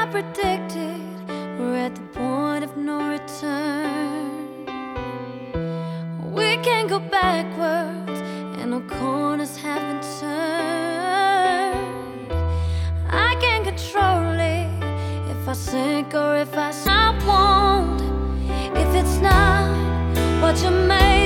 predicted, we're at the point of no return. We can't go backwards, and no corners haven't turned. I can't control it, if I sink or if I won't. If it's not what you made